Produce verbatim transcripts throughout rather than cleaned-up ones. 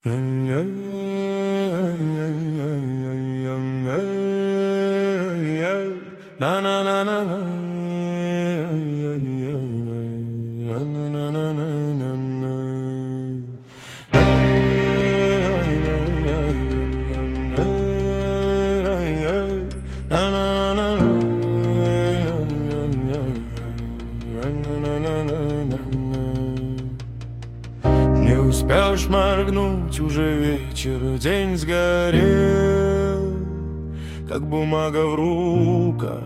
Не успешь моргнуть, уже вечер, день сгорел, как бумага в руках.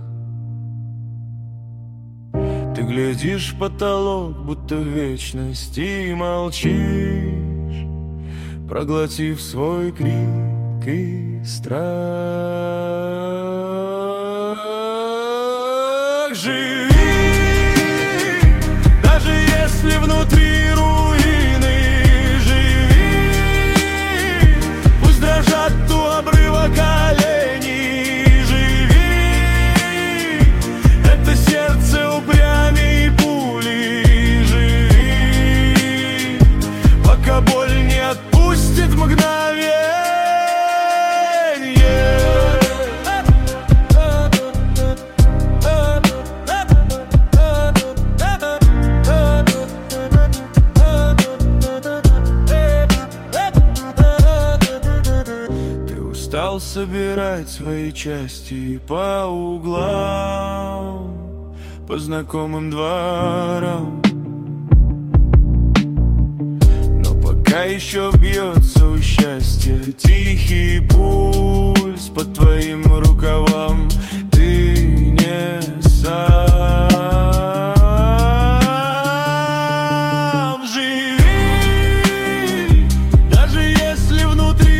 Ты глядишь в потолок, будто в вечности, и молчишь, проглотив свой крик и страх. Живи, даже если внутри руины, живи, пусть дрожат у обрыва колени, живи, это сердце упрямей пули, живи, пока боль не отпустит мгновение. Стал собирать свои части по углам, по знакомым дворам. Но пока еще бьется у счастья тихий пульс под твоим рукавам, ты не сам. Живи, даже если внутри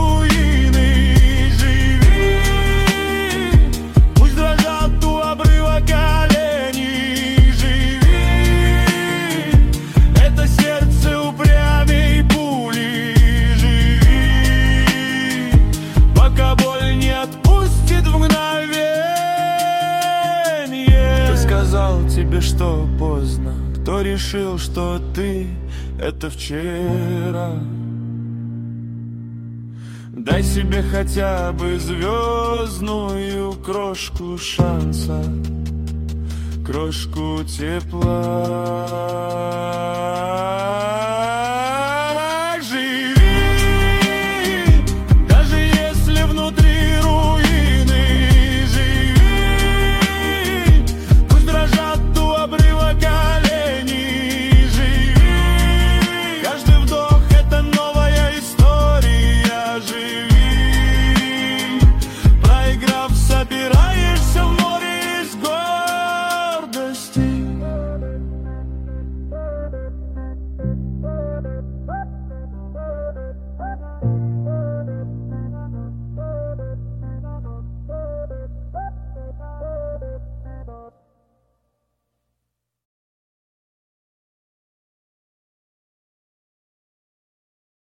тебе, что поздно. Кто решил, что ты — это вчера? Дай себе хотя бы звездную крошку шанса, крошку тепла.